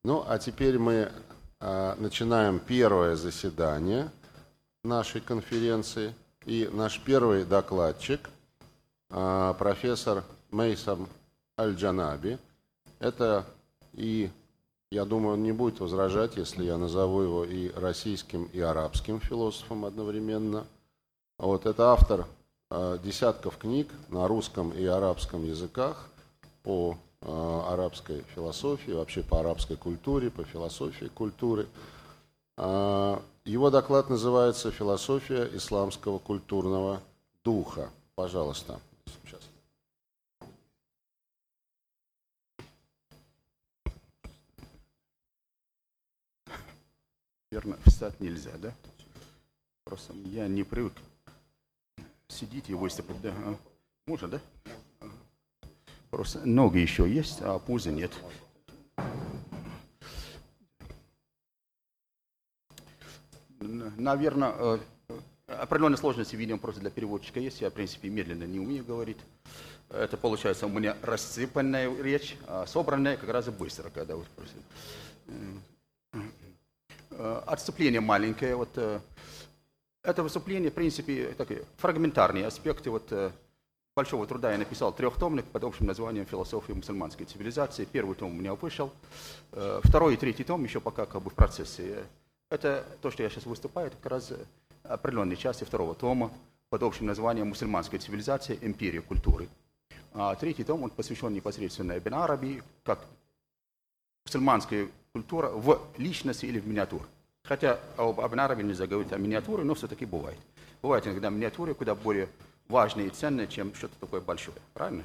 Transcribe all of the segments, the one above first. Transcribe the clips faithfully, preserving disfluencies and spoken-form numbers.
Ну, а теперь мы а, начинаем первое заседание нашей конференции. И наш первый докладчик, а, профессор Мейсам Аль-Джанаби. Это и, я думаю, он не будет возражать, если я назову его и российским, и арабским философом одновременно. Вот, это автор а, десятков книг на русском и арабском языках по арабской философии, вообще по арабской культуре, по философии культуры. Его доклад называется «Философия исламского культурного духа». Пожалуйста. Сейчас. Верно, встать нельзя, да? Просто я не привык сидеть и выступить, да? Можно, да? Просто ноги еще есть, а пузы нет. Наверное, определенные сложности, видимо, просто для переводчика есть. Я, в принципе, медленно не умею говорить. Это получается у меня рассыпанная речь, а собранная как раз и быстро, когда вы спросите. Отступление маленькое. Вот, это выступление, в принципе, такие фрагментарные аспекты. Вот, большого труда я написал трехтомник под общим названием «Философия мусульманской цивилизации». Первый том у меня вышел. Второй и третий том еще пока как бы в процессе. Это то, что я сейчас выступаю, это как раз определенные части второго тома под общим названием «Мусульманская цивилизация. Империя культуры». А третий том он посвящен непосредственно Ибн Араби, как мусульманская культура в личности или в миниатюре. Хотя об Ибн Араби нельзя говорить о миниатюре, но все-таки бывает. Бывает иногда миниатюры куда более важные и ценные, чем что-то такое большое. Правильно?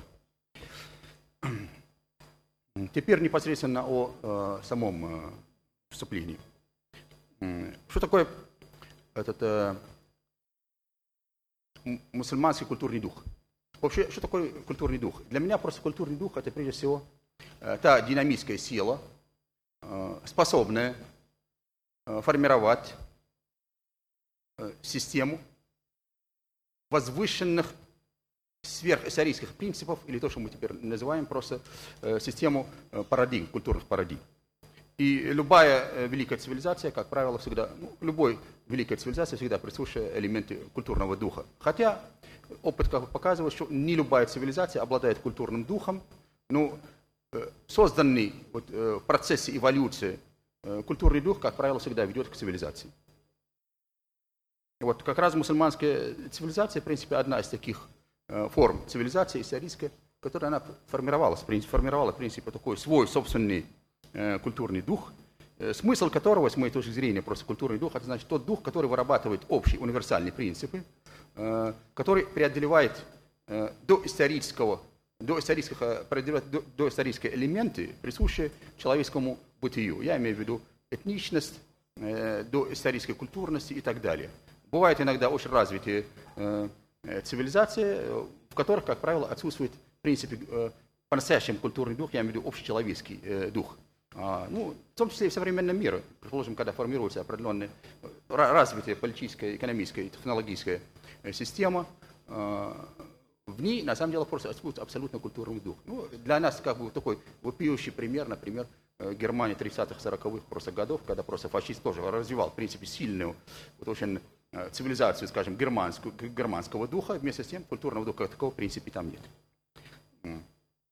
Теперь непосредственно о э, самом э, вступлении. Что такое этот э, мусульманский культурный дух? Вообще, что такое культурный дух? Для меня просто культурный дух – это прежде всего э, та динамическая сила, э, способная э, формировать э, систему возвышенных сверхассирийских принципов, или то, что мы теперь называем просто э, систему э, парадигм, культурных парадигм. И любая э, великая цивилизация, как правило, всегда, ну, любой великой цивилизации всегда присущи элементы культурного духа. Хотя опыт как бы показывает, что не любая цивилизация обладает культурным духом, но э, созданный вот, э, в процессе эволюции э, культурный дух, как правило, всегда ведет к цивилизации. Вот как раз мусульманская цивилизация, в принципе, одна из таких э, форм цивилизации исторической, которая она формировалась, формировала, в принципе, такой свой собственный э, культурный дух, э, смысл которого, с моей точки зрения, просто культурный дух, это значит тот дух, который вырабатывает общие универсальные принципы, э, который преодолевает э, доисторического, доисторических, э, преодолевает до, доисторические элементы, присущие человеческому бытию. Я имею в виду этничность, э, доисторической культурности и так далее. Бывают иногда очень развитые э, цивилизации, в которых, как правило, отсутствует, в принципе, э, по-настоящему культурный дух, я имею в виду общечеловеческий э, дух. А, ну, в том числе и в современном мире, предположим, когда формируется определенная развитая политическая, экономическая и технологическая система, э, в ней, на самом деле, просто отсутствует абсолютно культурный дух. Ну, для нас, как бы, такой вопиющий пример, например, Германия тридцатых-сороковых просто годов, когда просто фашизм тоже развивал, в принципе, сильную, вот очень цивилизацию, скажем, германскую, германского духа, вместе с тем культурного духа такого в принципе там нет.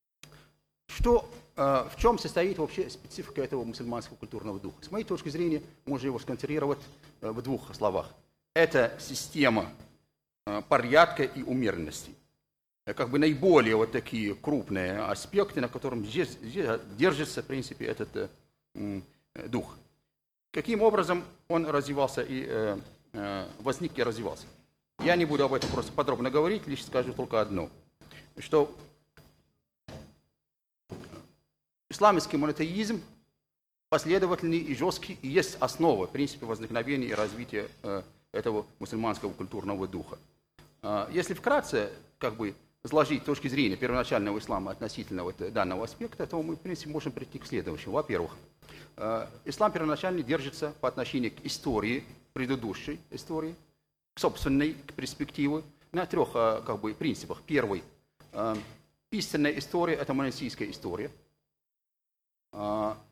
Что, в чем состоит вообще специфика этого мусульманского культурного духа? С моей точки зрения, можно его сконцентрировать в двух словах. Это система порядка и умеренности. Как бы наиболее вот такие крупные аспекты, на котором здесь, здесь держится, в принципе, этот э, дух. Каким образом он развивался и э, возник и развивался. Я не буду об этом просто подробно говорить, лишь скажу только одно, что исламский монотеизм последовательный и жесткий и есть основа, в принципе, возникновения и развития э, этого мусульманского культурного духа. Э, если вкратце, как бы, изложить точки зрения первоначального ислама относительно вот данного аспекта, то мы, в принципе, можем прийти к следующему. Во-первых, э, ислам первоначально держится по отношению к истории, предыдущей истории, к собственной перспективе, на трех как бы, принципах. Первый. Истинная история – это монотеистская история.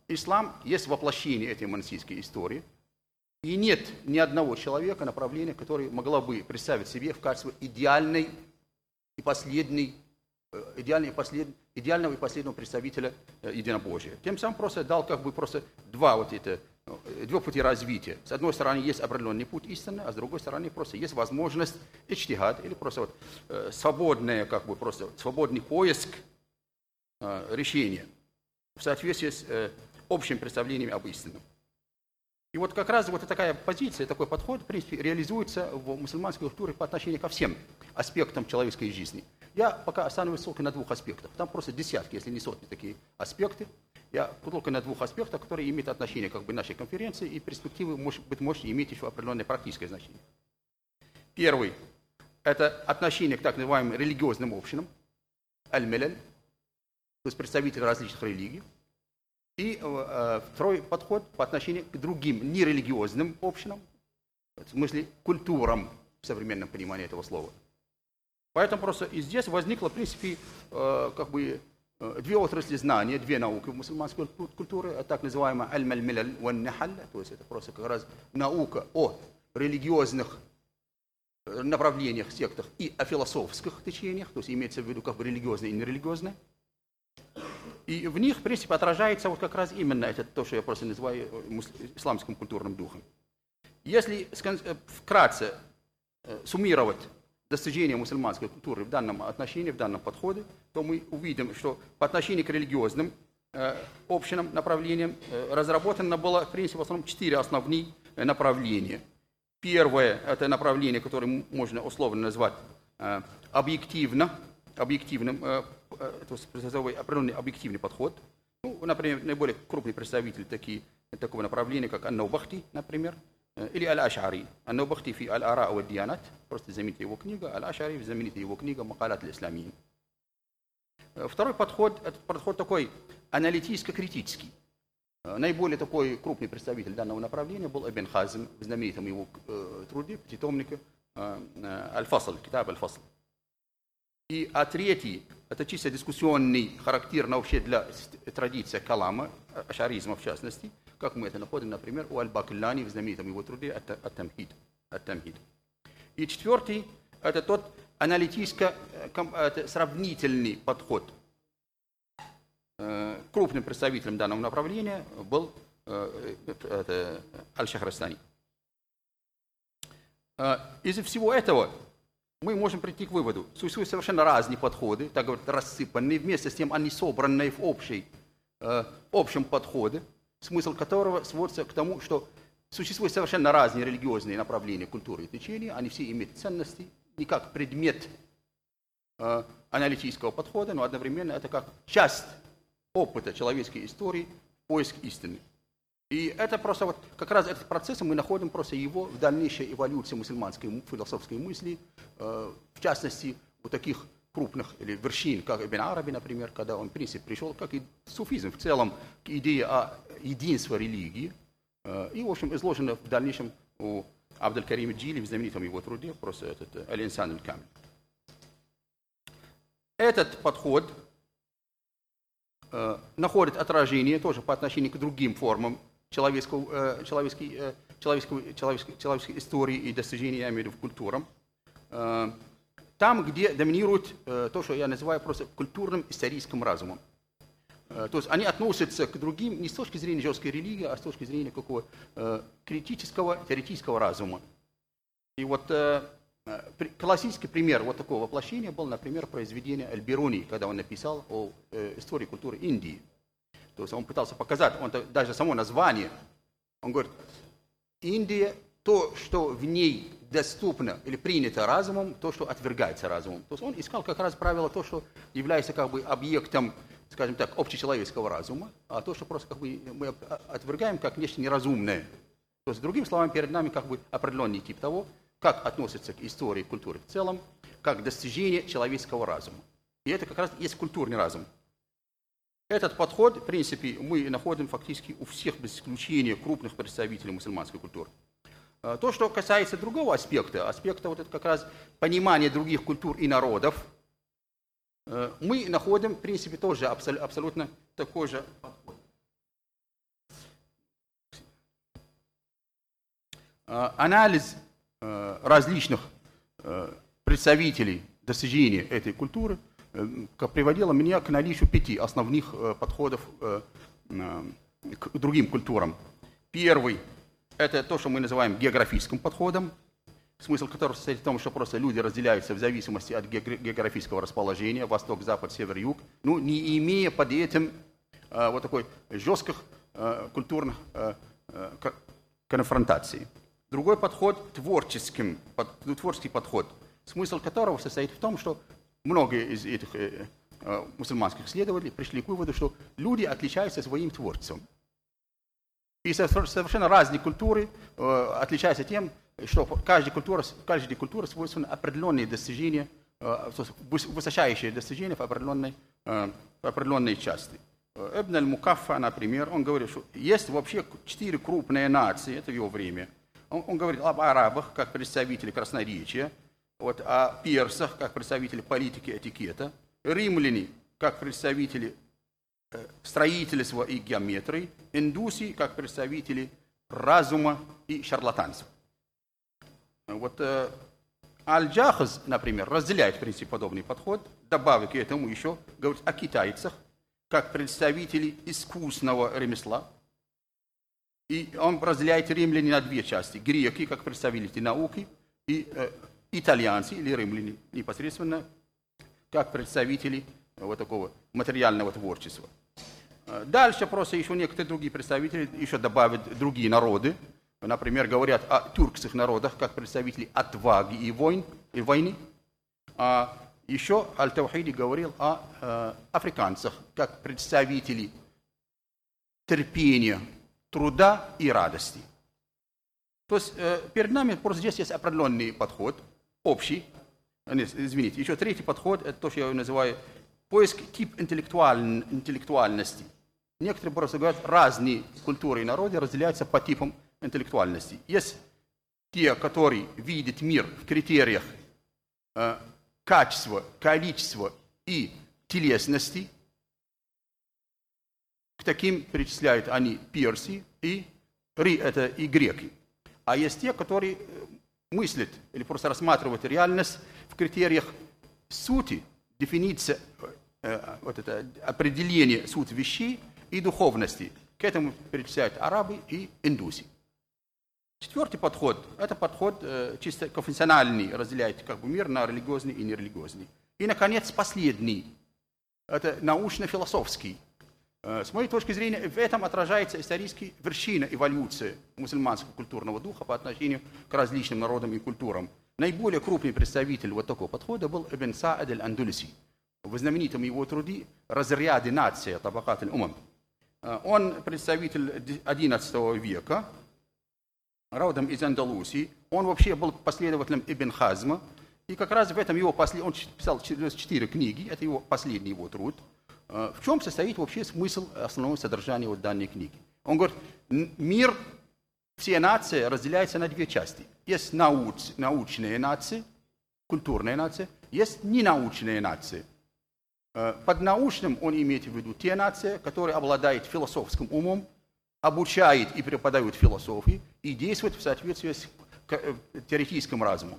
ислам есть воплощение этой монотеистской истории. И нет ни одного человека, направления, который могло бы представить себе в качестве идеальной и последней, идеальной и послед, идеального и последнего представителя единобожия. Тем самым просто дал как бы просто два вот это, два пути развития. С одной стороны есть определенный путь истины, а с другой стороны просто есть возможность ичтихад, или просто вот э, свободное, как бы просто свободный поиск э, решения в соответствии с э, общими представлениями об истине. И вот как раз вот такая позиция, такой подход, в принципе, реализуется в мусульманской культуре по отношению ко всем аспектам человеческой жизни. Я пока останавливаюсь только на двух аспектах. Там просто десятки, если не сотни такие аспекты. Я только на двух аспектах, которые имеют отношение как бы, к нашей конференции, и перспективы, может быть, может иметь еще определенное практическое значение. Первый – это отношение к так называемым религиозным общинам, аль-миляль, то есть представители различных религий. И э, второй подход по отношению к другим нерелигиозным общинам, в смысле культурам в современном понимании этого слова. Поэтому просто и здесь возникло, в принципе, э, как бы э, две отрасли знания, две науки в мусульманской культуре, так называемая аль-маль-миляль ван-нахаль, то есть это просто как раз наука о религиозных направлениях, сектах и о философских течениях, то есть имеется в виду как бы религиозное и нерелигиозное. И в них, в принципе, отражается вот как раз именно это, то, что я просто называю исламским культурным духом. Если вкратце суммировать достижения мусульманской культуры в данном отношении, в данном подходе, то мы увидим, что по отношению к религиозным э, общинам, направлениям э, разработано было, в принципе, в основном четыре основные направления. Первое – это направление, которое можно условно назвать э, объективно, объективным, э, то есть определенный объективный подход. Ну, например, наиболее крупные представители такие, такого направления, как ан-Наубахти, например, или Аль-Аш'ари. Ан-Наубахти фи аль-ара ва диянат, просто знаменитая его книга, Аль-Аш'ари, знаменитая его книга Макалат аль-Исламиин. Второй подход, это подход такой аналитическо-критический. Наиболее такой крупный представитель данного направления был Ибн Хазм в знаменитом его труде, пятитомнике Аль-Фасл, Китаб Аль-Фасл. И а третий, это чисто дискуссионный, характерно вообще для традиции калама, ашаризма в частности, как мы это находим, например, у Аль-Бакиллани в знаменитом его труде Ат-Тамхид. Ат-Тамхид. И четвертый, это тот аналитическо-сравнительный подход. Крупным представителем данного направления был Аль-Шахрастани. Из-за всего этого мы можем прийти к выводу, существуют совершенно разные подходы, так говорят, рассыпанные, вместе с тем они собранные в общей, э, общем подходе, смысл которого сводится к тому, что существуют совершенно разные религиозные направления культуры и течения, они все имеют ценности, не как предмет э, аналитического подхода, но одновременно это как часть опыта человеческой истории, поиск истины. И это просто вот, как раз этот процесс, мы находим просто его в дальнейшей эволюции мусульманской философской мысли, э, в частности, у таких крупных или вершин, как Ибн Араби, например, когда он, в принципе, пришел, как и суфизм в целом, к идее о единстве религии, э, и, в общем, изложено в дальнейшем у Абд-аль-Карим Джили в знаменитом его труде, просто этот Аль-Инсан аль-Камиль. Этот подход э, находит отражение тоже по отношению к другим формам человеческого, человеческой, человеческой, человеческой, человеческой истории и достижений, я имею в виду, в культурам. Там, где доминирует то, что я называю просто культурным историческим разумом. То есть они относятся к другим не с точки зрения жесткой религии, а с точки зрения какого критического, теоретического разума. И вот классический пример вот такого воплощения был, например, произведение Аль-Бируни, когда он написал о истории культуры Индии. То есть он пытался показать, он даже само название, он говорит, Индия, то, что в ней доступно или принято разумом, то, что отвергается разумом. То есть он искал как раз правило, то, что является как бы объектом, скажем так, общечеловеческого разума, а то, что просто как бы мы отвергаем как нечто неразумное. То есть, другими словами, перед нами как бы определенный тип того, как относится к истории и культуре в целом, как достижение человеческого разума. И это как раз есть культурный разум. Этот подход, в принципе, мы находим фактически у всех, без исключения, крупных представителей мусульманской культуры. То, что касается другого аспекта, аспекта вот это как раз понимания других культур и народов, мы находим, в принципе, тоже абсолютно такой же подход. анализ различных представителей достижения этой культуры приводило меня к наличию пяти основных подходов к другим культурам. Первый – это то, что мы называем географическим подходом, смысл которого состоит в том, что просто люди разделяются в зависимости от географического расположения, восток, запад, север, юг, ну, не имея под этим э, вот такой жестких э, культурных э, э, конфронтаций. Другой подход – творческим, под, творческий подход, смысл которого состоит в том, что многие из этих э, э, мусульманских исследователей пришли к выводу, что люди отличаются своим творчеством. И совершенно разные культуры э, отличаются тем, что каждая культура, каждой культуре свойственны определенные достижения, э, высочайшие достижения в определенной, э, в определенной части. Ибн аль-Мукаффа, например, он говорит, что есть вообще четыре крупные нации, это в его время. Он, он говорит об арабах, как представители красноречия, вот, о персах, как представители политики и этикета, римляне, как представители строительства и геометрии, индусы, как представители разума и шарлатанства. Вот э, Аль-Джахаз, например, разделяет, в принципе, подобный подход, добавив к этому еще, говорит о китайцах, как представители искусного ремесла. И он разделяет римляне на две части. Греки, как представители науки, и э, итальянцы, или римляне, непосредственно, как представители вот такого материального творчества. Дальше просто еще некоторые другие представители еще добавят другие народы. Например, говорят о тюркских народах, как представители отваги и, войн, и войны. А еще Аль-Таухиди говорил о э, африканцах, как представители терпения, труда и радости. То есть э, перед нами просто здесь есть определенный подход, общий. Нет, извините, еще третий подход, это то, что я называю поиск тип интеллектуаль... интеллектуальности. Некоторые просто говорят, разные культуры и народы разделяются по типам интеллектуальности. Есть те, которые видят мир в критериях э, качества, количества и телесности. К таким перечисляют они персы и, это, и греки. А есть те, которые мыслят или просто рассматривают реальность в критериях сути, дефиниция, э, вот это, определение сути вещей и духовности. К этому перечисляют арабы и индусы. Четвертый подход – это подход э, чисто конфессиональный, разделяет как бы мир на религиозный и нерелигиозный. И, наконец, последний – это научно-философский. Э, с моей точки зрения, в этом отражается исторически вершина эволюции мусульманского культурного духа по отношению к различным народам и культурам. Наиболее крупный представитель вот такого подхода был Ибн Саад аль-Андулуси. В знаменитом его труде «Разряды нации» Табакат аль-Умам. Он представитель одиннадцатого века, родом из Андалусии. Он вообще был последователем Ибн Хазма. И как раз в этом его послед... он писал четыре книги, это его последний его труд. В чем состоит вообще смысл, основного содержания вот данной книги? Он говорит, мир, все нации разделяются на две части. Есть науч... научные нации, культурные нации, есть ненаучные нации. Под научным он имеет в виду те нации, которые обладают философским умом, обучают и преподают философию и действуют в соответствии с теоретическим разумом.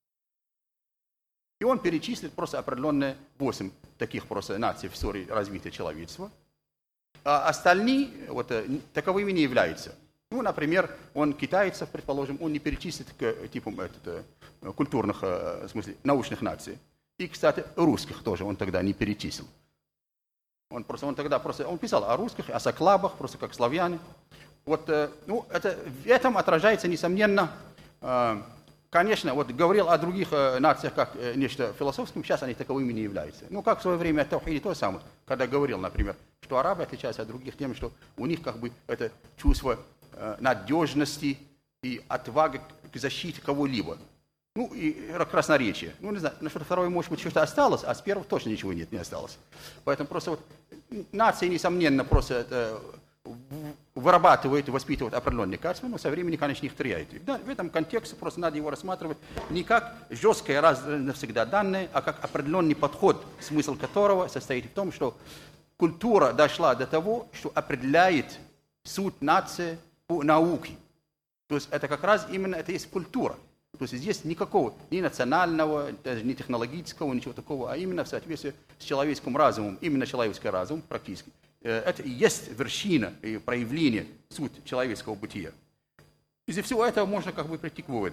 И он перечислит просто определенные восемь таких просто наций в истории развития человечества. А остальные вот, таковыми не являются. Ну, например, он китайцев, предположим, он не перечислит к типам это, культурных, в смысле, научных наций. И, кстати, русских тоже он тогда не перечислил. Он, просто, он тогда просто он писал о русских, о соклабах, просто как славяне. Вот, ну, это, в этом отражается, несомненно, конечно, вот говорил о других нациях как нечто философским, сейчас они таковыми не являются. Ну, как в свое время Таухиди то самое, когда говорил, например, что арабы отличаются от других тем, что у них как бы это чувство надежности и отвага к защите кого-либо. Ну, и красноречие. Ну, не знаю, на что-то второе, может быть, что-то осталось, а с первого точно ничего нет, не осталось. Поэтому просто вот нации, несомненно, просто это, вырабатывают и воспитывают определенные качества, но со временем, конечно, их теряют. Да, в этом контексте просто надо его рассматривать не как жесткое раз навсегда данное, а как определенный подход, смысл которого состоит в том, что культура дошла до того, что определяет суть нации по науке. То есть это как раз именно это есть культура. То есть здесь никакого ни национального, даже ни технологического, ничего такого, а именно в соответствии с человеческим разумом, именно человеческий разум практически. Это и есть вершина и проявление, суть человеческого бытия. Из-за всего этого можно как бы прийти к выводу,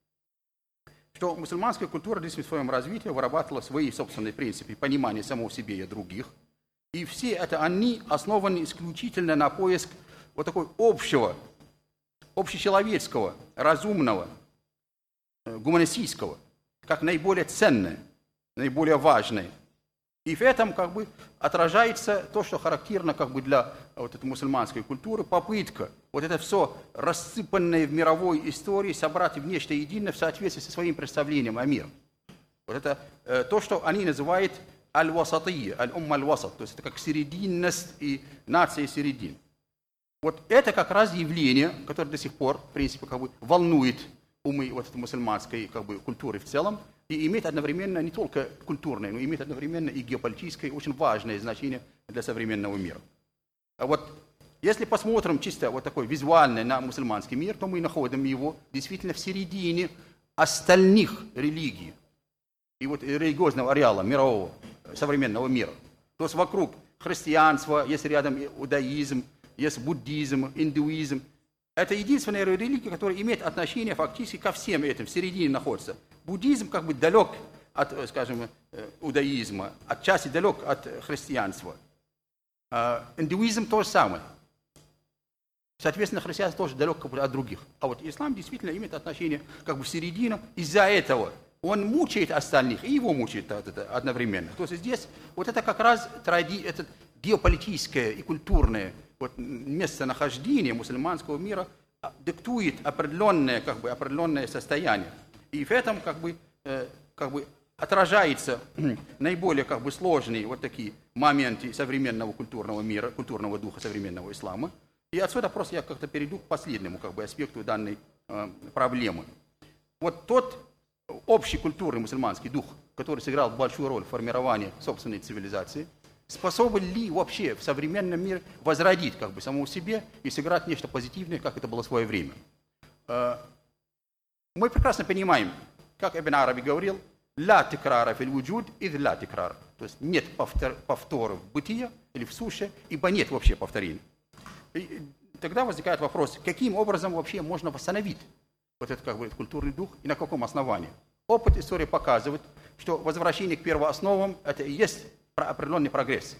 что мусульманская культура действительно в своем развитии вырабатывала свои собственные принципы понимания самого себе и других. И все это они основаны исключительно на поиск вот такой общего, общечеловеческого, разумного, гуманистического, как наиболее ценное, наиболее важное. И в этом как бы отражается то, что характерно как бы для вот этой мусульманской культуры, попытка вот это все рассыпанное в мировой истории собрать в нечто единое в соответствии со своим представлением о мире. Вот это э, то, что они называют аль-васатия, аль-умма аль-васат, то есть это как серединность и нация середин. Вот это как раз явление, которое до сих пор, в принципе, как бы волнует умы вот этой мусульманской как бы культуры в целом, и имеет одновременно не только культурное, но имеет одновременно и геополитическое, очень важное значение для современного мира. А вот если посмотрим чисто вот такой визуально на мусульманский мир, то мы находим его действительно в середине остальных религий и вот религиозного ареала мирового, современного мира. То есть вокруг христианства, есть рядом иудаизм, есть буддизм, индуизм. Это единственная религия, которая имеет отношение фактически ко всем этим, в середине находится. Буддизм как бы далек от, скажем, иудаизма, отчасти далек от христианства. А индуизм то же самое. Соответственно, христианство тоже далек как бы от других. А вот ислам действительно имеет отношение как бы в середину. Из-за этого он мучает остальных, и его мучает это одновременно. То есть здесь вот это как раз тради, это геополитическое и культурное вот, местонахождение мусульманского мира диктует определенное, как бы, определенное состояние. И в этом как бы, э, как бы отражается наиболее как бы, сложные вот такие моменты современного культурного мира, культурного духа современного ислама. И отсюда просто я как-то перейду к последнему как бы, аспекту данной э, проблемы. Вот тот общий культурный мусульманский дух, который сыграл большую роль в формировании собственной цивилизации, способен ли вообще в современном мире возродить как бы, самого себе и сыграть нечто позитивное, как это было в свое время? Э, Мы прекрасно понимаем, как Ибн Араби говорил, «Ла тикрара фил вуджуд, ид ла тикрара». То есть нет повтор, повторов в бытие или в суше, ибо нет вообще повторений. И тогда возникает вопрос, каким образом вообще можно восстановить вот этот как бы, культурный дух и на каком основании? Опыт истории показывает, что возвращение к первоосновам – это и есть определенный прогресс.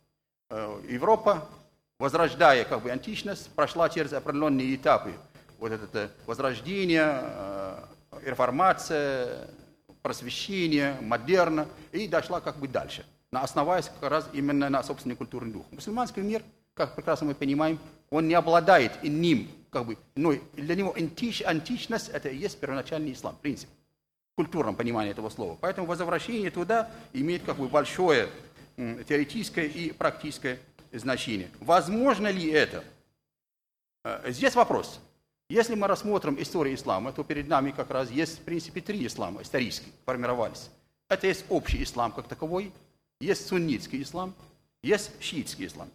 Европа, возрождая как бы, античность, прошла через определенные этапы. Вот это возрождение, реформация, просвещение, модерна, и дошла как бы дальше, основываясь как раз именно на собственный культурный дух. Мусульманский мир, как прекрасно мы понимаем, он не обладает иным, как бы, но для него антич, античность – это и есть первоначальный ислам, принцип, в культурном понимании этого слова. Поэтому возвращение туда имеет как бы большое м, теоретическое и практическое значение. Возможно ли это? Здесь вопрос. Если мы рассмотрим историю ислама, то перед нами как раз есть, в принципе, три ислама исторически формировались. Это есть общий ислам как таковой, есть суннитский ислам, есть шиитский ислам.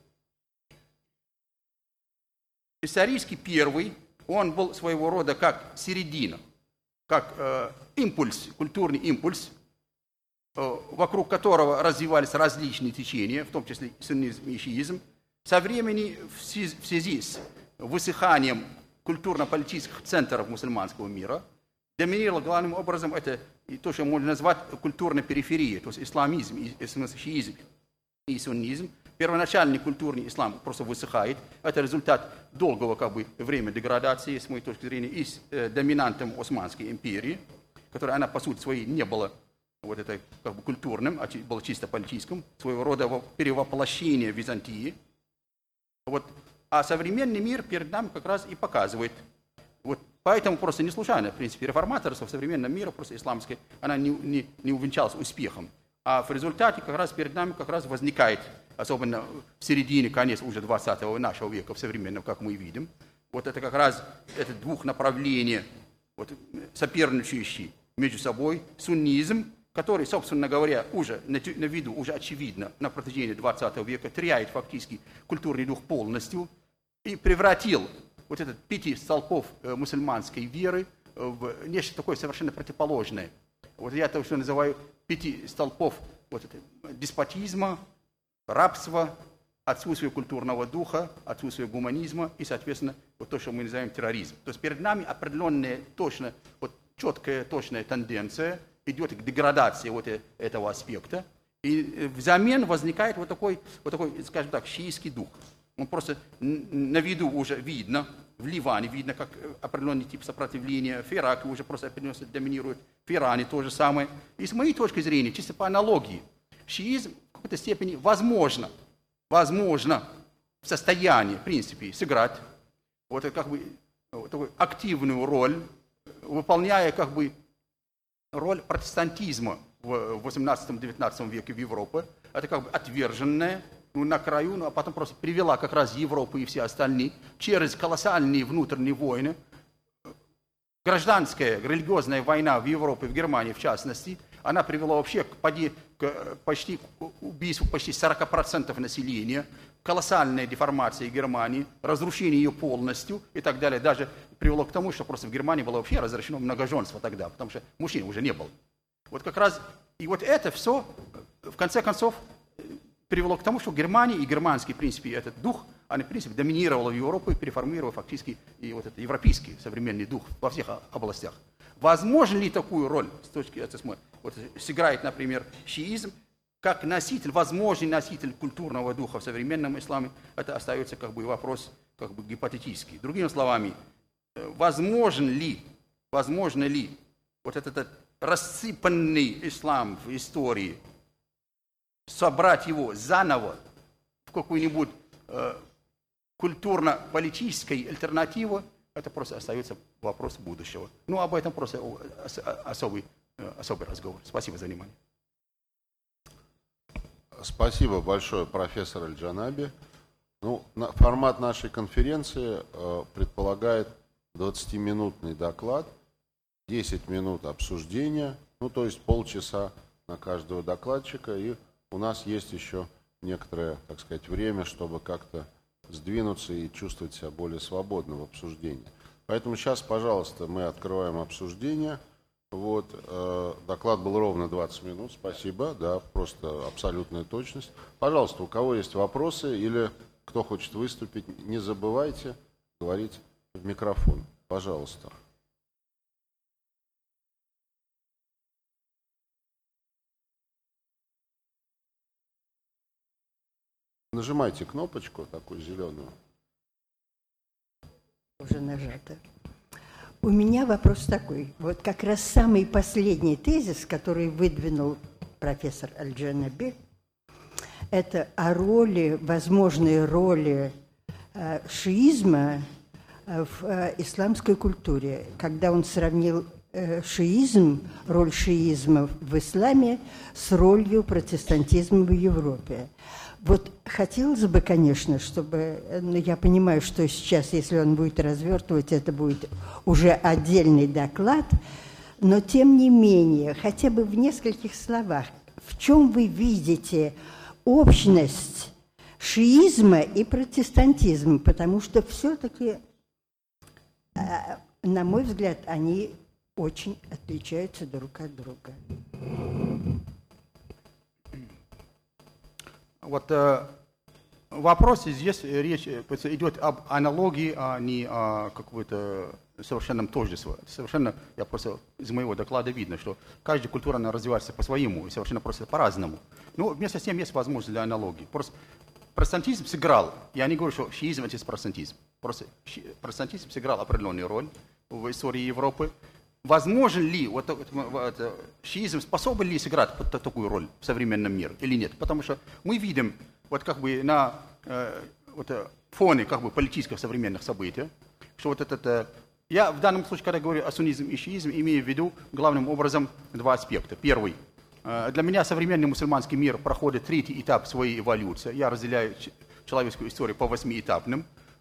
Исторически первый, он был своего рода как середина, как э, импульс, культурный импульс, э, вокруг которого развивались различные течения, в том числе суннизм и шиизм. Со времени, в связи с высыханием культурно-политических центров мусульманского мира, доминировало главным образом это то, что можно назвать культурной периферией, то есть исламизм, и, шиизм и суннизм. Первоначальный культурный ислам просто высыхает. Это результат долгого как бы, времени деградации, с моей точки зрения, и с э, доминантом Османской империи, которая, она, по сути своей, не была вот это, как бы, культурным, а была чисто политическим, своего рода перевоплощение Византии. Вот. А современный мир перед нами как раз и показывает. Вот поэтому просто не случайно, в принципе, реформаторство в современном мире, просто исламское, она не, не, не увенчалась успехом. А в результате как раз перед нами как раз возникает, особенно в середине, конец уже двадцатого нашего века, в современном, как мы видим, вот это как раз это двух направлений, вот, соперничающие между собой, суннизм, который, собственно говоря, уже на, на виду, уже очевидно, на протяжении двадцатого века теряет фактически культурный дух полностью и превратил вот этот пяти столпов мусульманской веры в нечто такое совершенно противоположное. Вот я это что называю пяти столпов вот это, деспотизма, рабства, отсутствие культурного духа, отсутствие гуманизма и, соответственно, вот то, что мы называем терроризм. То есть перед нами определенная, точно, вот четкая, точная тенденция идет к деградации вот этого аспекта, и взамен возникает вот такой, вот такой, скажем так, шиитский дух. Он просто на виду уже видно, в Ливане видно, как определенный тип сопротивления, в Ираке уже просто определенно доминирует, в Иране то же самое. И с моей точки зрения, чисто по аналогии, шиизм в какой-то степени возможно, возможно, в состоянии, в принципе, сыграть вот как бы вот такую активную роль, выполняя как бы роль протестантизма в восемнадцатом-девятнадцатом веке в Европе. Это как бы отверженная, ну, на краю, ну, а потом просто привела как раз Европу и все остальные через колоссальные внутренние войны. Гражданская, религиозная война в Европе, в Германии в частности, она привела вообще к, поди, к почти к убийству почти сорок процентов населения, колоссальная деформация Германии, разрушение ее полностью и так далее. Даже привело к тому, что просто в Германии было вообще разрешено многоженство тогда, потому что мужчин уже не было. Вот как раз, и вот это все, в конце концов, привело к тому, что Германия и германский, в принципе, этот дух, они, в принципе, доминировал в Европе, переформировав фактически и вот этот европейский современный дух во всех областях. Возможно ли такую роль, с точки зрения, вот, сыграет, например, шиизм, как носитель, возможный носитель культурного духа в современном исламе, это остается как бы вопрос как бы гипотетический. Другими словами, возможен ли, возможно ли вот этот рассыпанный ислам в истории, собрать его заново в какую-нибудь э, культурно-политической альтернативу, это просто остается вопрос будущего. Ну, об этом просто особый, особый разговор. Спасибо за внимание. Спасибо большое, профессор Аль-Джанаби. Ну, на, формат нашей конференции э, предполагает двадцатиминутный доклад, десять минут обсуждения, ну, то есть полчаса на каждого докладчика, и у нас есть еще некоторое, так сказать, время, чтобы как-то сдвинуться и чувствовать себя более свободно в обсуждении. Поэтому сейчас, пожалуйста, мы открываем обсуждение. Вот, э, доклад был ровно двадцать минут, спасибо, да, просто абсолютная точность. Пожалуйста, у кого есть вопросы или кто хочет выступить, не забывайте говорить в микрофон. Пожалуйста. Нажимайте кнопочку такую зеленую. Уже нажато. У меня вопрос такой. Вот как раз самый последний тезис, который выдвинул профессор Аль-Джанаби, это о роли, возможной роли э, шиизма в э, исламской культуре, когда он сравнил э, шиизм, роль шиизма в исламе с ролью протестантизма в Европе. Вот хотелось бы, конечно, чтобы, ну, я понимаю, что сейчас, если он будет развертывать, это будет уже отдельный доклад, но тем не менее, хотя бы в нескольких словах, в чем вы видите общность шиизма и протестантизма, потому что все-таки, на мой взгляд, они очень отличаются друг от друга. Вот э, в вопросе здесь речь идет об аналогии, а не о какой-то совершенном тождестве. Совершенно, я просто из моего доклада видно, что каждая культура она развивается по-своему и совершенно просто по-разному. Но вместе с тем есть возможность для аналогии. Просто протестантизм сыграл, я не говорю, что шиизм это протестантизм. Просто протестантизм сыграл определенную роль в истории Европы. Возможен ли, вот, вот, шиизм способен ли сыграть вот такую роль в современном мире или нет? Потому что мы видим вот как бы на э, вот, фоне как бы политических современных событий, что вот это, я в данном случае, когда говорю о суннизме и шиизме, имею в виду главным образом два аспекта. Первый. Э, для меня современный мусульманский мир проходит третий этап своей эволюции. Я разделяю человеческую историю по восьмиэтапным.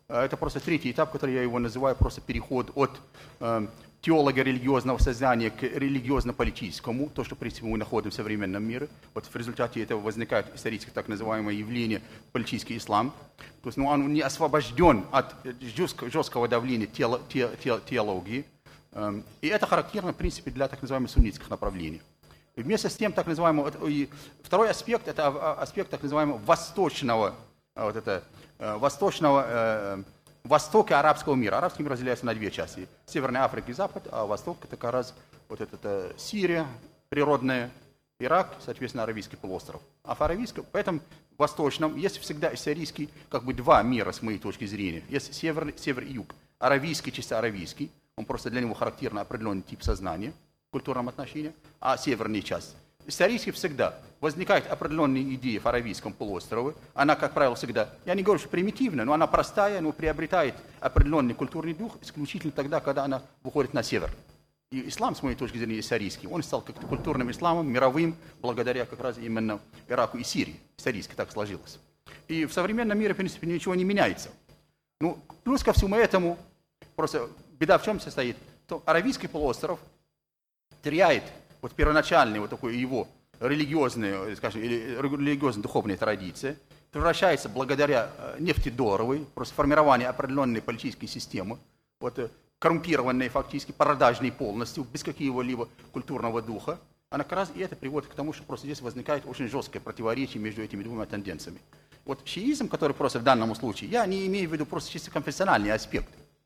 это просто третий этап, который я его называю просто переход от э, теолого-религиозного сознания к религиозно-политическому, то, что, в принципе, мы находим в современном мире. Вот в результате этого возникает историческое так называемое явление политический ислам. То есть, ну, он не освобожден от жесткого, жесткого давления тео, те, те, теологии. Э, и это характерно, в принципе, для так называемых суннитских направлений. И вместе с тем, так называемый, и второй аспект, это аспект так называемого восточного, вот это, восточного, э, востока арабского мира. Арабский мир разделяется на две части. Северная Африка и Запад, а восток это как раз вот это, это Сирия, природная, Ирак, соответственно, Аравийский полуостров. А в Аравийском, поэтому в восточном есть всегда исторический, как бы два мира, с моей точки зрения. Есть север, север и юг. Аравийский, чисто аравийский, он просто для него характерный определенный тип сознания в культурном отношении, а северная часть. Исторически всегда возникают определенные идеи в Аравийском полуострове. Она, как правило, всегда, я не говорю, что примитивная, но она простая, но приобретает определенный культурный дух исключительно тогда, когда она выходит на север. И ислам, с моей точки зрения, исторический, он стал как-то культурным исламом, мировым, благодаря как раз именно Ираку и Сирии. Исторически так сложилось. И в современном мире, в принципе, ничего не меняется. Ну, плюс ко всему этому, просто беда в чем состоит, то Аравийский полуостров теряет вот первоначальные вот такой его религиозные, скажем, религиозно-духовные традиции, превращается благодаря нефтедоровой, просто формированию определенной политической системы, вот, коррумпированной фактически, продажной полностью, без какого-либо культурного духа, она как раз и это приводит к тому, что просто здесь возникает очень жесткое противоречие между этими двумя тенденциями. Вот шиизм, который просто в данном случае, я не имею в виду просто чисто конфессиональный аспект.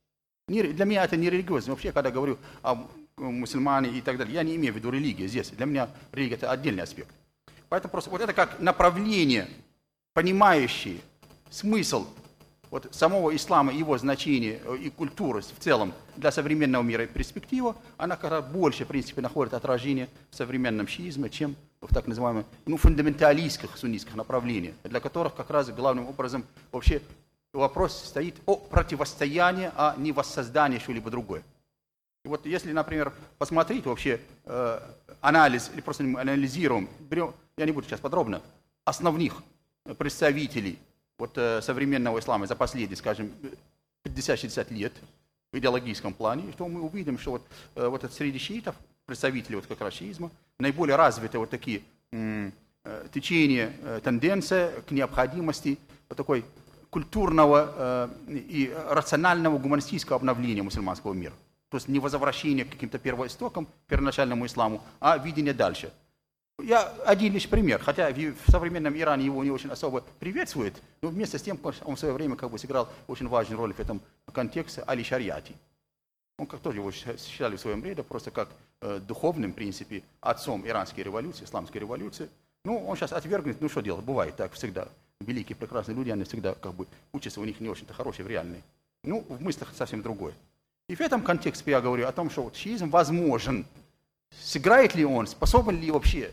Для меня это не религиозно. Вообще, когда говорю о мусульмане и так далее, я не имею в виду религию здесь. Для меня религия – это отдельный аспект. Поэтому просто вот это как направление, понимающее смысл вот самого ислама, его значение и культуры в целом для современного мира и перспектива, она как раз больше, в принципе, находит отражение в современном шиизме, чем в так называемых ну, фундаменталистских суннитских направлениях, для которых как раз главным образом вообще вопрос стоит о противостоянии, а не воссоздании чего-либо другое. И вот если, например, посмотреть вообще э, анализ, или просто анализируем, берем, я не буду сейчас подробно, основных представителей вот, э, современного ислама за последние, скажем, пятьдесят-шестьдесят лет в идеологическом плане, то мы увидим, что вот, э, вот среди шиитов, представителей вот как раз шиизма, наиболее развиты вот такие э, течения, э, тенденция к необходимости вот такой культурного э, и рационального гуманистического обновления мусульманского мира. То есть не возвращение к каким-то первоистокам, первоначальному исламу, а видение дальше. Я один лишь пример, хотя в современном Иране его не очень особо приветствует, но вместе с тем он в свое время как бы сыграл очень важную роль в этом контексте Али Шариати. Он как тоже его считали в своем ряде просто как э, духовным, в принципе, отцом иранской революции, исламской революции. Ну, он сейчас отвергнет, ну что делать, бывает так всегда. Великие, прекрасные люди, они всегда как бы учатся, у них не очень-то хорошие в реальной. Ну, в мыслях совсем другое. И в этом контексте я говорю о том, что вот шиизм возможен. Сыграет ли он, способен ли вообще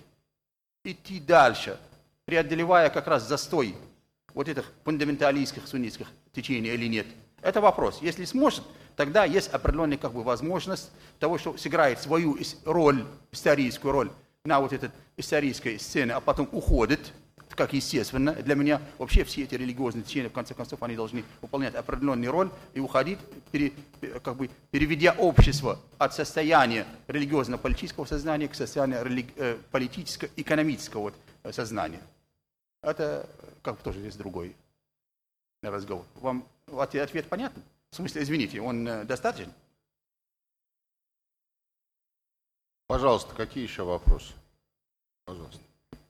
идти дальше, преодолевая как раз застой вот этих фундаменталистских суннитских течений или нет? Это вопрос. Если сможет, тогда есть определенная как бы возможность того, что сыграет свою роль, историческую роль на вот этой исторической сцене, а потом уходит, как естественно. Для меня вообще все эти религиозные течения, в конце концов, они должны выполнять определенную роль и уходить, пере, как бы переведя общество от состояния религиозно-политического сознания к состоянию религи, э, политическо-экономического вот, сознания. Это как бы тоже есть другой разговор. Вам ответ понятен? В смысле, извините, он э, достаточен? Пожалуйста, какие еще вопросы? Пожалуйста.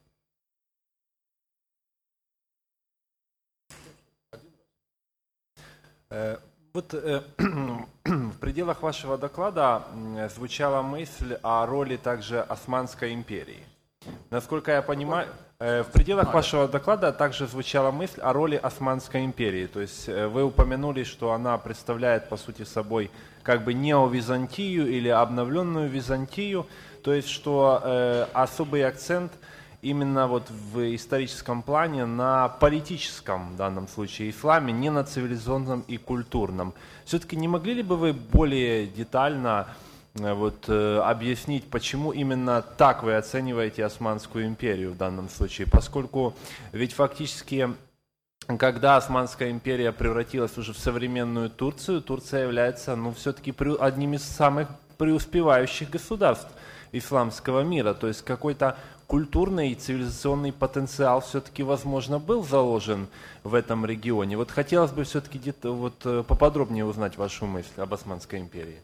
Вот э, в пределах вашего доклада звучала мысль о роли также Османской империи. Насколько я понимаю, э, в пределах вашего доклада также звучала мысль о роли Османской империи. То есть э, вы упомянули, что она представляет по сути собой как бы неовизантию или обновленную Византию. То есть что э, особый акцент именно вот в историческом плане на политическом, в данном случае, исламе, не на цивилизационном и культурном. Все-таки не могли ли бы вы более детально вот, объяснить, почему именно так вы оцениваете Османскую империю в данном случае? Поскольку ведь фактически когда Османская империя превратилась уже в современную Турцию, Турция является, ну, все-таки одним из самых преуспевающих государств исламского мира. То есть какой-то культурный и цивилизационный потенциал все-таки, возможно, был заложен в этом регионе. Вот хотелось бы все-таки где-то вот поподробнее узнать вашу мысль об Османской империи.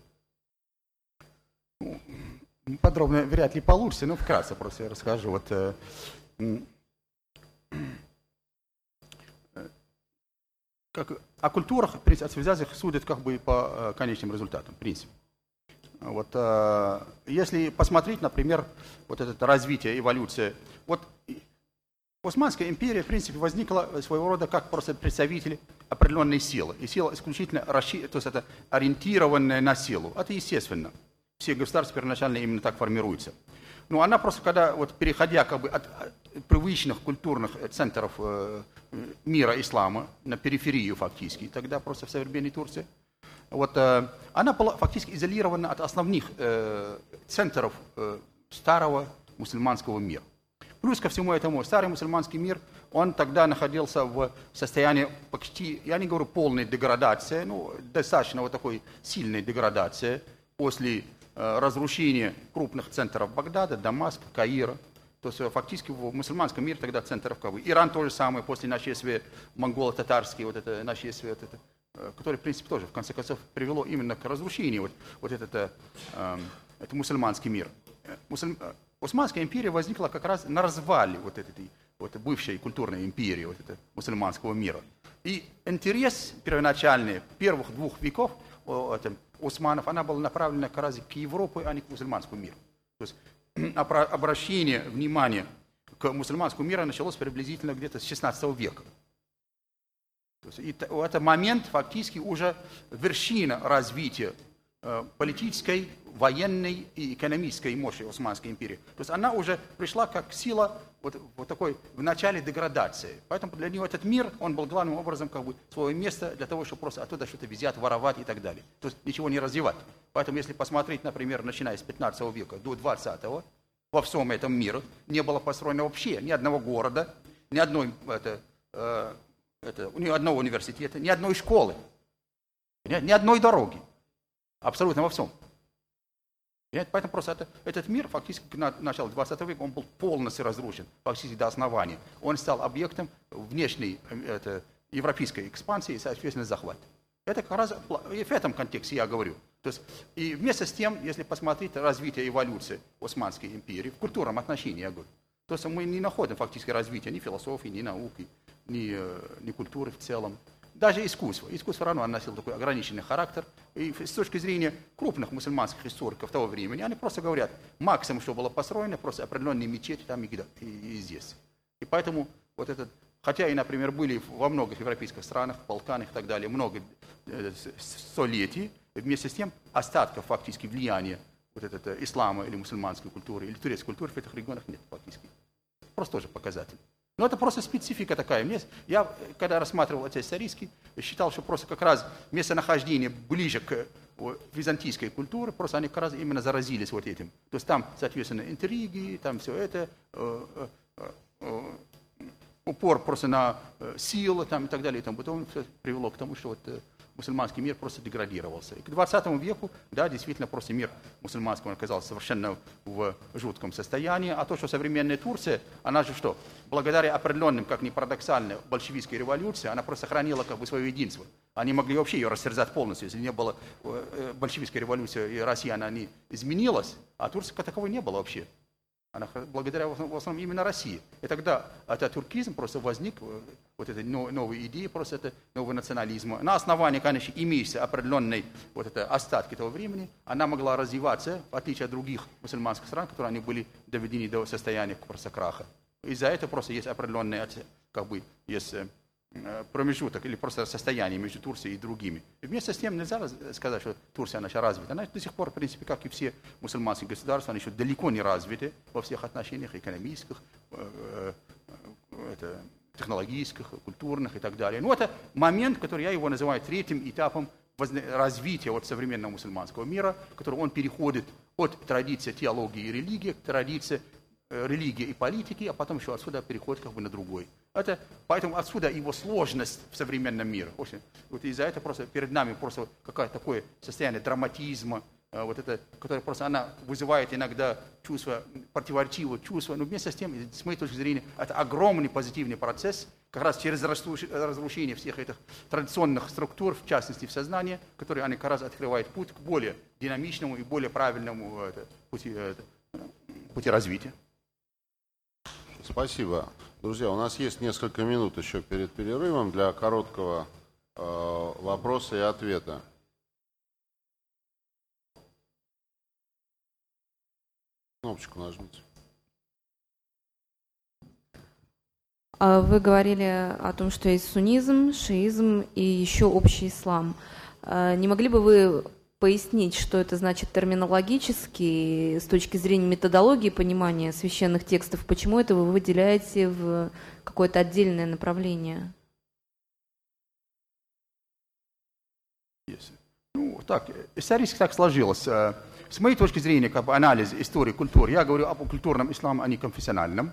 Подробно вряд ли получится, но вкратце просто я расскажу. Вот, э, как, о культурах, о цивилизациях судят как бы по э, конечным результатам, в принципе. Вот, э, если посмотреть, например, вот это развитие, эволюция, вот Османская империя, в принципе, возникла своего рода как просто представитель определенной силы. И сила исключительно расщи... то есть это ориентированная на силу. Это естественно. Все государства первоначально именно так формируются. Но она просто, когда, вот, переходя как бы от, от привычных культурных центров э, мира ислама на периферию фактически, тогда просто в современной Турции, вот, э, она была фактически изолирована от основных э, центров э, старого мусульманского мира. Плюс ко всему этому, старый мусульманский мир, он тогда находился в состоянии почти, я не говорю полной деградации, но достаточно вот такой сильной деградации после разрушение крупных центров Багдада, Дамаска, Каира. То есть фактически в мусульманском мире тогда центров как бы. Иран тоже самое, после нашествия монголо-татарские, вот это нашествие, вот это, которое, в принципе, тоже в конце концов привело именно к разрушению вот, вот это, э, это мусульманский мир. Мусуль... Османская империя возникла как раз на развале вот этой вот бывшей культурной империи, вот это, мусульманского мира. И интерес первоначальный первых двух веков это, османов, она была направлена как раз к Европе, а не к мусульманскому миру. То есть обращение внимания к мусульманскому миру началось приблизительно где-то с шестнадцатого века. То есть, и в этот момент фактически уже вершина развития э, политической, военной и экономической мощи Османской империи. То есть она уже пришла как сила вот, вот такой в начале деградации. Поэтому для нее этот мир, он был главным образом как бы свое место для того, чтобы просто оттуда что-то взять, воровать и так далее. То есть ничего не развивать. Поэтому если посмотреть, например, начиная с пятнадцатого века до двадцатого, во всем этом мире не было построено вообще ни одного города, ни одной, это, э, это, ни одного университета, ни одной школы, ни, ни одной дороги. Абсолютно во всем. Поэтому просто это, этот мир фактически на начале двадцатого века он был полностью разрушен, фактически до основания. Он стал объектом внешней это, европейской экспансии и, соответственно, захвата. Это как раз и в этом контексте я говорю. То есть, и вместе с тем, если посмотреть развитие эволюции Османской империи, в культурном отношении, я говорю, то есть мы не находим фактически развития ни философии, ни науки, ни, ни культуры в целом. Даже искусство. Искусство равно носило такой ограниченный характер. И с точки зрения крупных мусульманских историков того времени, они просто говорят, максимум, что было построено, просто определенные мечети там и, и, и здесь. И поэтому вот этот, хотя и, например, были во многих европейских странах, Балканах и так далее, много э, столетий, вместе с тем остатков фактически влияния вот этого ислама или мусульманской культуры, или турецкой культуры в этих регионах нет фактически. Просто тоже показатель. Но это просто специфика такая. Мне, я, когда рассматривал это исторически, считал, что просто как раз местонахождение ближе к византийской культуре, просто они как раз именно заразились вот этим. То есть там, соответственно, интриги, там все это, э, э, э, упор просто на э, силу там, и так далее. И тому потом все привело к тому, что вот, э, мусульманский мир просто деградировался. И к двадцатому веку, да, действительно, просто мир мусульманский оказался совершенно в жутком состоянии. А то, что современная Турция, она же что? Благодаря определенным, как ни парадоксально, большевистской революции, она просто сохранила как бы свое единство. Они могли вообще ее растерзать полностью. Если не было большевистской революции, и Россия, она не изменилась, а Турция как таковой не было вообще. Она благодаря в основном именно России. И тогда ататюркизм просто возник, вот эта новая идея, просто это новый национализм. На основании, конечно, имеющейся определенной вот это остатки того времени, она могла развиваться, в отличие от других мусульманских стран, которые они были доведены до состояния просто краха. Из-за этого просто есть определенный, как бы, есть промежуток или просто состояние между Турцией и другими. И вместе с тем нельзя сказать, что Турция она еще развита. Она до сих пор, в принципе, как и все мусульманские государства, она еще далеко не развита во всех отношениях экономических, э, э, это, технологических, культурных и так далее. Но это момент, который я его называю третьим этапом развития вот современного мусульманского мира, который он переходит от традиции теологии и религии к традиции религии и политики, а потом еще отсюда переходит как бы на другой. Это, поэтому отсюда его сложность в современном мире. Вот из-за этого просто перед нами просто какое-то такое состояние драматизма, вот это, которое просто она вызывает иногда чувство, противоречивое чувство, но вместе с тем, с моей точки зрения, это огромный позитивный процесс, как раз через разрушение всех этих традиционных структур, в частности в сознании, которые они как раз открывают путь к более динамичному и более правильному это, пути, это, пути развития. Спасибо. Друзья, у нас есть несколько минут еще перед перерывом для короткого э, вопроса и ответа. Кнопочку нажмите. Вы говорили о том, что есть суннизм, шиизм и еще общий ислам. Не могли бы вы пояснить, что это значит терминологически, с точки зрения методологии понимания священных текстов, почему это вы выделяете в какое-то отдельное направление? Yes. Ну, так, исторически так сложилось. С моей точки зрения, как бы анализ истории культуры, я говорю об культурном исламе, а не конфессиональном.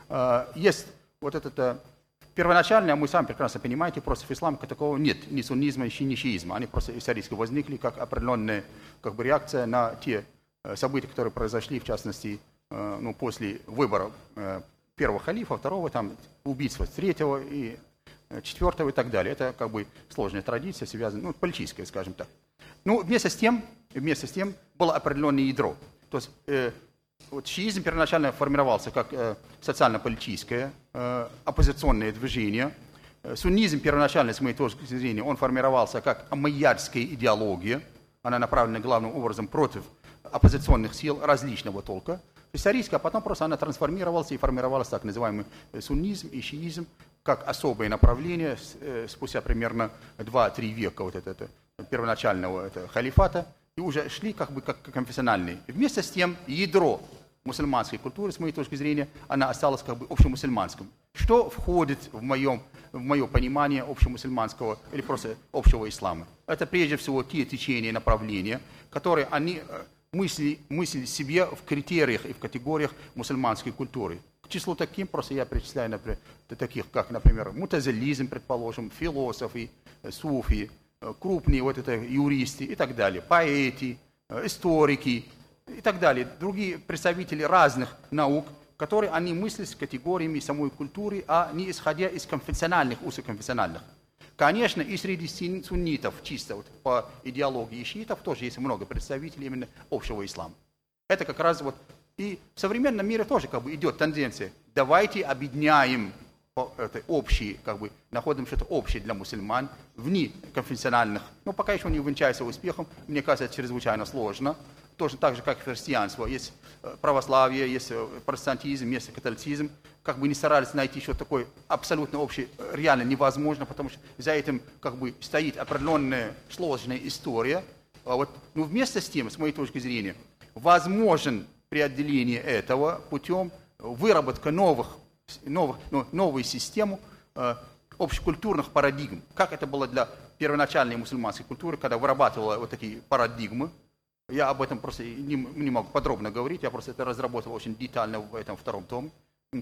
Есть вот это первоначально, мы сами прекрасно понимаете, просто в исламе такого нет, ни суннизма, ни шиизма. Они просто исторически возникли как определенная как бы, реакция на те события, которые произошли, в частности, ну, после выбора первого халифа, второго, там, убийства третьего и четвертого и так далее. Это как бы сложная традиция, связанная, ну, политическая, скажем так. Ну, вместе с тем, вместе с тем было определенное ядро. То есть э, вот шиизм первоначально формировался как э, социально-политическое э, оппозиционное движение. Э, суннизм первоначально, с моей точки зрения, он формировался как омейядская идеология. Она направлена главным образом против оппозиционных сил различного толка. Исторически, а потом просто она трансформировалась и формировалась так называемый суннизм и шиизм как особое направление э, спустя примерно два-три века вот это, это, первоначального это, халифата, и уже шли как бы как конфессиональные. И вместе с тем ядро мусульманской культуры, с моей точки зрения, она осталась как бы общемусульманским. Что входит в, моем, в мое понимание общемусульманского или просто общего ислама? Это прежде всего те течения, направления, которые они мысли, мысли себе в критериях и в категориях мусульманской культуры. К числу таким просто я причисляю, например, таких, как, например, мутазилизм, предположим, философы, суфи, крупные вот это юристы и так далее, поэты, историки и так далее, другие представители разных наук, которые они мыслят с категориями самой культуры, а не исходя из конфессиональных, узкоконфессиональных. Конечно, и среди суннитов, чисто вот по идеологии шиитов, тоже есть много представителей именно общего ислама. Это как раз вот и в современном мире тоже как бы идет тенденция. Давайте объединяем это общие, как бы, находим что-то общее для мусульман, вне конфессиональных, но пока еще не увенчается успехом, мне кажется, это чрезвычайно сложно. Точно так же, как и христианство. Есть православие, есть протестантизм, есть католицизм. Как бы не старались найти что-то такое абсолютно общее, реально невозможно, потому что за этим как бы стоит определенная сложная история. А вот, ну, вместе с тем, с моей точки зрения, возможен преодоление этого путем выработка новых Новых, ну, новую систему э, общекультурных парадигм. Как это было для первоначальной мусульманской культуры, когда вырабатывала вот такие парадигмы. Я об этом просто не, не могу подробно говорить, я просто это разработал очень детально в этом втором томе.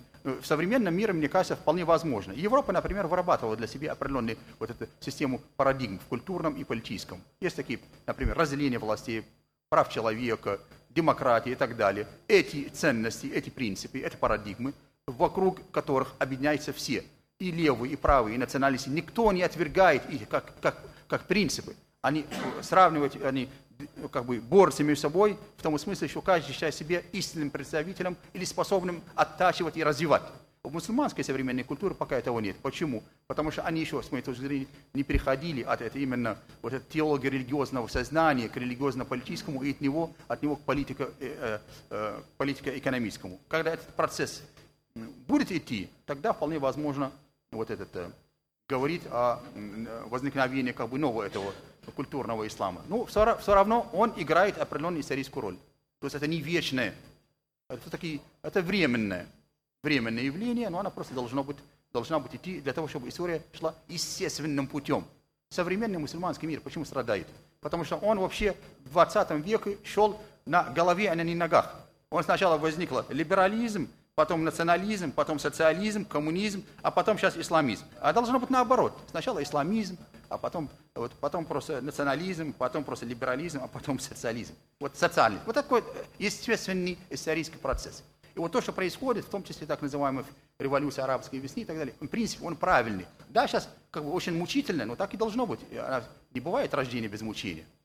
В современном мире, мне кажется, вполне возможно. Европа, например, вырабатывала для себя определенную вот эту систему парадигм в культурном и политическом. Есть такие, например, разделение властей, прав человека, демократии и так далее. Эти ценности, эти принципы, эти парадигмы, вокруг которых объединяются все, и левые, и правые, и националисты. Никто не отвергает их как, как, как принципы. Они сравнивают, они как бы борются между собой, в том смысле, что каждый считает себя истинным представителем или способным оттачивать и развивать. В мусульманской современной культуре пока этого нет. Почему? Потому что они еще, с моей точки зрения, не переходили от этого именно вот этой теологии религиозного сознания к религиозно-политическому и от него, от него к политико, э, э, политико-экономическому. Когда этот процесс будет идти, тогда вполне возможно вот этот, э, говорить о э, возникновении как бы нового этого культурного ислама. Ну, все, все равно он играет определенную историческую роль. То есть это не вечное, это, такие, это временное, временное явление, но оно просто должно быть, должна быть идти для того, чтобы история шла естественным путем. Современный мусульманский мир почему страдает? Потому что он вообще в двадцатом веке шел на голове, а не на ногах. Он сначала возникла либерализм, потом национализм, потом социализм, коммунизм, а потом сейчас исламизм. А должно быть наоборот. Сначала исламизм, а потом, вот, потом просто национализм, потом просто либерализм, а потом социализм. Вот социальный. Вот такой естественный исторический процесс. И вот то, что происходит, в том числе так называемая революция арабской весны и так далее, в принципе, он правильный. Да, сейчас как бы очень мучительно, но так и должно быть. Не бывает рождения без мучения.